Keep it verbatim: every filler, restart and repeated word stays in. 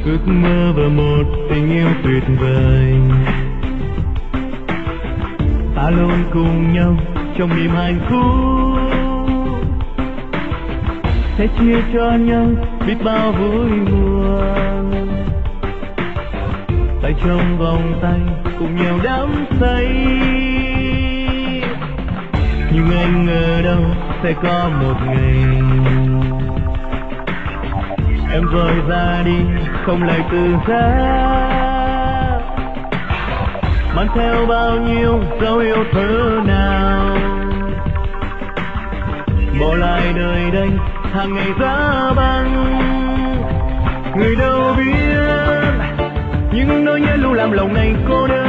ước mơ và một tình yêu tuyệt vời. Ta luôn cùng nhau trong niềm hạnh phúc, sẽ chia cho nhau biết bao vui buồn. Tay trong vòng tay cùng nhau đắm say, nhưng anh ngờ đâu sẽ có một ngày em rời ra đi không lời từ giá, mang theo bao nhiêu dấu yêu thơ nào, bỏ lại đời đây hàng ngày giá băng. Người đâu biết những nỗi nhớ lưu làm lòng này cô đơn.